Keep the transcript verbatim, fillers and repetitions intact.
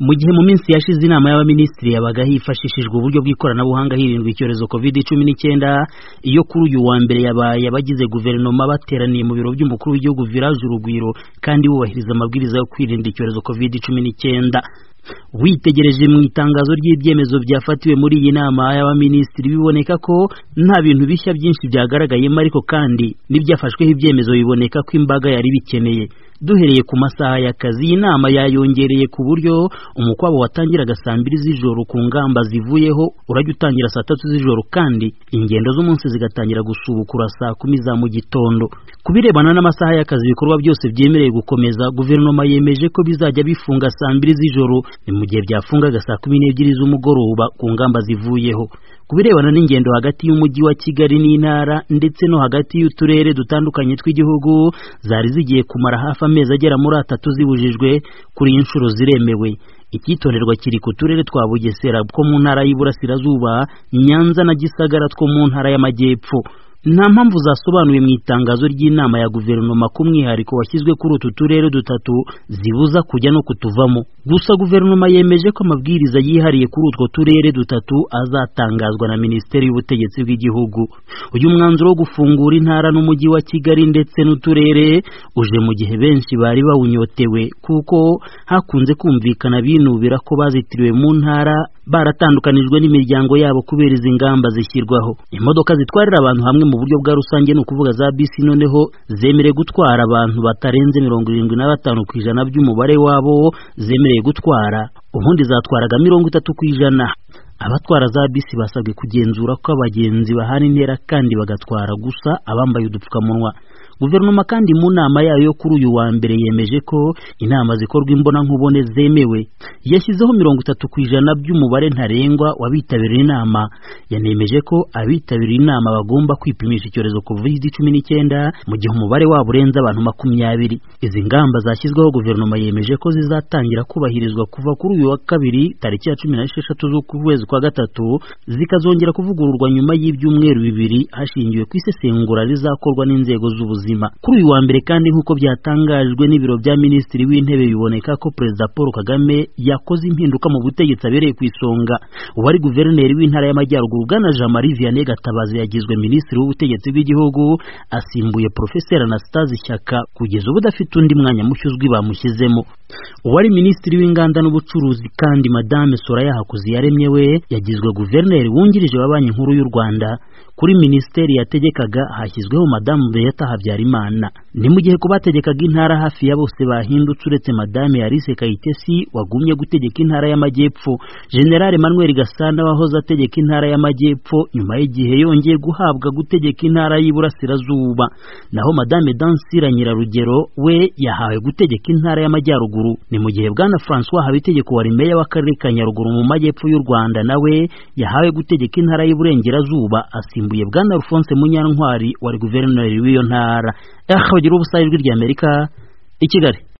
Mu gihe mu minsi yashize inama y'abaminisitiri yabaga hifashishijwe uburyo bw'ikoranabuhanga hirindwa icyorezo covid cumi n'icyenda, iyo kuri uyu wa mbere yabaye abagize guverinoma bateraniye mu biro by'umukuru w'igihugu Village Urugwiro kandi bubahiriza amabwiriza yo kwirinda icyorezo covid cumi n'icyenda. Witegereje mu itangazo ry'ibyemezo byafatiwe muri iyi nama y'abaminisitiri biboneka ko nta bintu bishya byinshi byagaragayemo, ariko kandi n'ibyafashweho ibyemezo biboneka ko imbaga yari bikeneye. Duhereye ku masaha y'akazi, iyi nama yayongereye ku buryo umukwabo watangiraga saa mbiri z'ijoro ku ngamba zivuyeho urajya utangira saa tatu z'ijoro, kandi ingendo z'umunsi zigatangira gusubukura saa kumi za mu gitondo. Kubirebana n'amasaha y'akazi, ibikorwa byose byemereye gukomeza, guverinoma yemeje ko bizajya bifunga saa mbiri z'ijoro, ni mu gihe byafungaga saa kumi n'ebyiri z'umugoroba ku ngamba zivuyeho. Kubirebana n'ingendo hagati y'umujyi wa Kigali n'intara ndetse no hagati y'uturere dutandukanye tw'igihugu, zari zigiye kumara hafi amezi agera muri atatu zibujijwe, kuri iyi nshuro ziremewe. Icyitonderwa kiri ku turere twa Bugesera two mu ntara y'Iburasirazuba, Nyanza na Gisagara two mu ntara y'Amajyepfo. Nta mpamvu zasobanuye mu itangazo ry'inama ya guverinoma ku mwihariko washyizwe kuri utu turere dutatu zibuza kujya no kutuvamo. Gusa guverinoma yemeje ko amabwiriza yihariye kuri utwo turere dutatu azatangazwa na Minisiteri y'Ubutegetsi bw'Igihugu. Uyu mwanzuro wo gufungura intara n'umujyi wa Kigali ndetse n'uturere uje mu gihe benshi bari bawunyotewe, kuko hakunze kumvikana binubira ko bazitiriwe mu ntara baratandukanijwe n'imiryango yabo kubera izi ngamba zishyirwaho. Imodoka zitwarira abantu hamwe mu buryo bwa rusange, ni ukuvuga za bisi, noneho zemerewe gutwara abantu batarenze mirongo irindwi na batanu ku ijana by'umubare wabo zemereye gutwara, ubundi zatwaraga mirongo itatu ku ijana. Abatwara za bisi basabwe kugenzura ko abagenzi bahana intera kandi bagatwara gusa abambaye udupfukamunwa. Guverinoma kandi mu nama yayo yo kuri uyu wa mbere yemeje ko inama zikorwa imbona nkubone zemewe. Yashyizeho mirongo itatu ku ijana by'umubare ntarengwa w'abitabiriye inama. Yanemeje ko abitabiriye inama bagomba kwipimisha icyorezo covid cumi n'icyenda mu gihe umubare wabo urenze abantu makumyabiri. Izi ngamba zashyizweho guverinoma yemeje ko zizatangira kubahirizwa kuva kuri uyu wa kabiri tariki ya cumi n'esheshatu z'ukwezi kwa gatatu, zikazongera kuvugururwa nyuma y'ibyumweru bibiri hashingiwe ku isesengura rizakorwa n'inzego z'ubuzima. Kuri uyu wa mbere kandi, nk'uko byatangajwe n'ibiro bya Minisitiri w'Intebe, biboneka ko Perezida Paul Kagame yakoze impinduka mu butegetsi abereye ku isonga. Uwari guverineri w'intara y'Amajyaruguru Bwana Jean Marie Vianney Gatabazi yagizwe Minisitiri w'Ubutegetsi bw'Igihugu, asimbuye Professeur Anastase Shyaka kugeza ubu udafite undi mwanya mushyuzwi bamushyizemo. Uwari Minisitiri w'Inganda n'Ubucuruzi kandi Madame Soraya Hakuziyaremye we yagizwe guverineri wungirije wa Banki Nkuru y'u Rwanda. Kuri minisiteri yategekaga hashyizweho Madame Beata Habyarimana. Ni mu gihe kubategekaga intara hafi ya bose bahindutse uretse Madame Alice Kayitesi wagumye gutegeka intara y'Amajyepfo. General Emmanuel Gasana wahoze ategeka intara y'Amajyepfo nyuma y'igihe yongeye guhabwa gutegeka intara y'Iburasirazuba. Naho Madame Dansira Nyirarugero we yahawe gutegeka intara y'Amajyaruguru. Ni mu gihe Bwana François Habitegeko wari meya w'akarere ka Nyaruguru mu Majyepfo y'u Rwanda nawe yahawe gutegeka intara y'Iburengerazuba, asimbuye Bwana Alphonse Munyantwari wari guverineri w'iyo ntara. Aho bagira ubusayirwe ry'Amerika i Kigali.